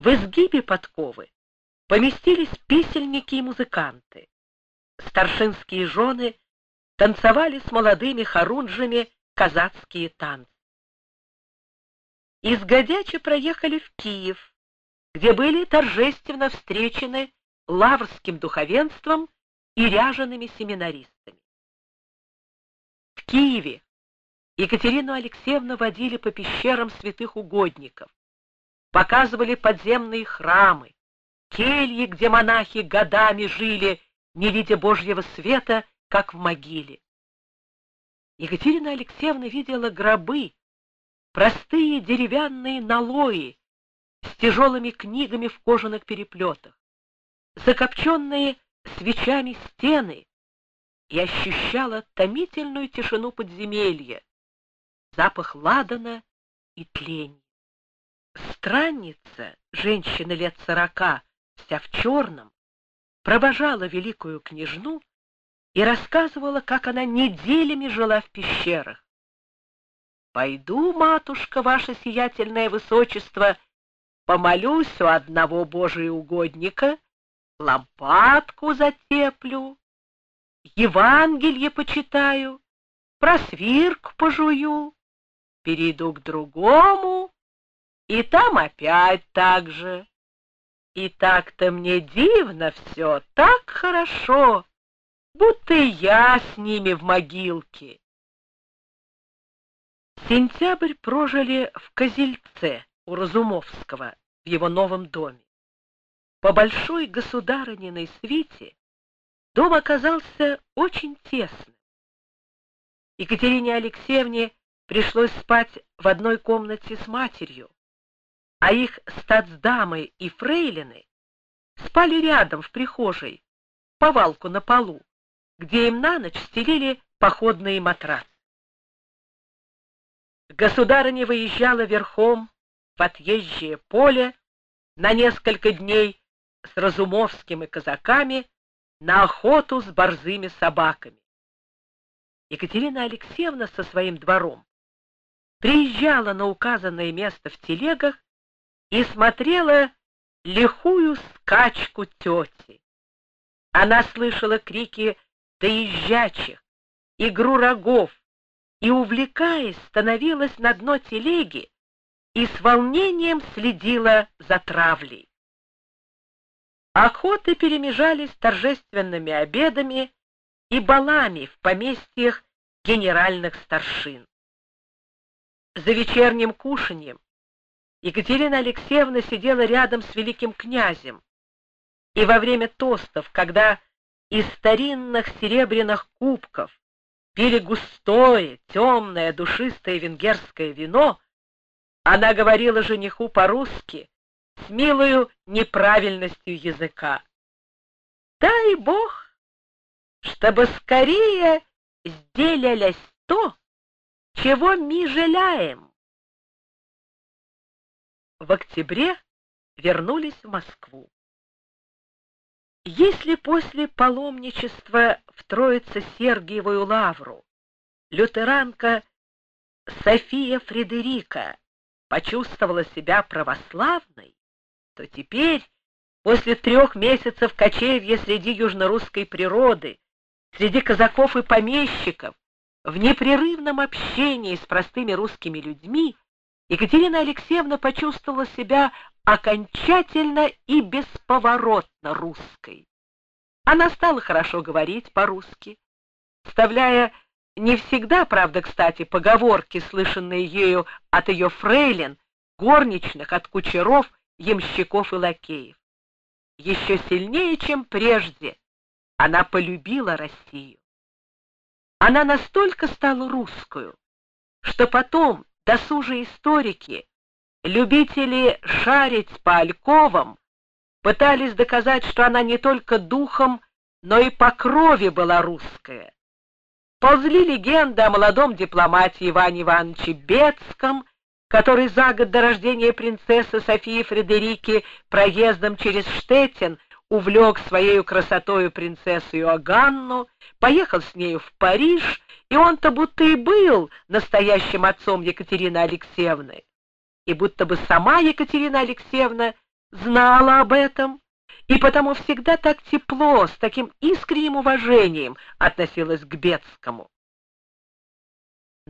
В изгибе подковы поместились писельники и музыканты. Старшинские жены танцевали с молодыми хорунжами казацкие танцы. Из Годяча проехали в Киев, где были торжественно встречены лаврским духовенством и ряжеными семинаристами. В Киеве Екатерину Алексеевну водили по пещерам святых угодников, показывали подземные храмы, кельи, где монахи годами жили, не видя Божьего света, как в могиле. Екатерина Алексеевна видела гробы, простые деревянные налои с тяжелыми книгами в кожаных переплетах, закопченные свечами стены, и ощущала томительную тишину подземелья, запах ладана и тления. Странница, женщина лет 40, вся в черном, провожала великую княжну и рассказывала, как она неделями жила в пещерах. «Пойду, матушка, ваше сиятельное высочество, помолюсь у одного Божия угодника, лампадку затеплю, Евангелие почитаю, просвирку пожую, перейду к другому, и там опять так же. И так-то мне дивно все, так хорошо, будто и я с ними в могилке». Сентябрь прожили в Козельце у Разумовского в его новом доме. По большой государыниной свите дом оказался очень тесным. Екатерине Алексеевне пришлось спать в одной комнате с матерью, а их статсдамы и фрейлины спали рядом в прихожей, повалку на полу, где им на ночь стелили походные матрацы. Государыня выезжала верхом в отъезжее поле на несколько дней с Разумовским и казаками на охоту с борзыми собаками. Екатерина Алексеевна со своим двором приезжала на указанное место в телегах и смотрела лихую скачку тети. Она слышала крики доезжачих, игру рогов и, увлекаясь, становилась на дно телеги и с волнением следила за травлей. Охоты перемежались торжественными обедами и балами в поместьях генеральных старшин. За вечерним кушаньем Екатерина Алексеевна сидела рядом с великим князем, и во время тостов, когда из старинных серебряных кубков пили густое, темное, душистое венгерское вино, она говорила жениху по-русски с милою неправильностью языка. «Дай Бог, чтобы скорее сделалось то, чего мы желаем». В октябре вернулись в Москву. Если после паломничества в Троице-Сергиевую лавру лютеранка София Фредерика почувствовала себя православной, то теперь, после 3 месяцев кочевья среди южнорусской природы, среди казаков и помещиков, в непрерывном общении с простыми русскими людьми, Екатерина Алексеевна почувствовала себя окончательно и бесповоротно русской. Она стала хорошо говорить по-русски, вставляя не всегда, правда, кстати, поговорки, слышанные ею от ее фрейлин, горничных, от кучеров, ямщиков и лакеев. Еще сильнее, чем прежде, она полюбила Россию. Она настолько стала русскую, что потом досужие историки, любители шарить по альковам, пытались доказать, что она не только духом, но и по крови была русская. Ползли легенды о молодом дипломате Иване Ивановиче Бецком, который за год до рождения принцессы Софии Фредерики проездом через Штеттин увлек своею красотою принцессу Иоганну, поехал с нею в Париж, и он-то будто и был настоящим отцом Екатерины Алексеевны, и будто бы сама Екатерина Алексеевна знала об этом и потому всегда так тепло, с таким искренним уважением относилась к Бетскому.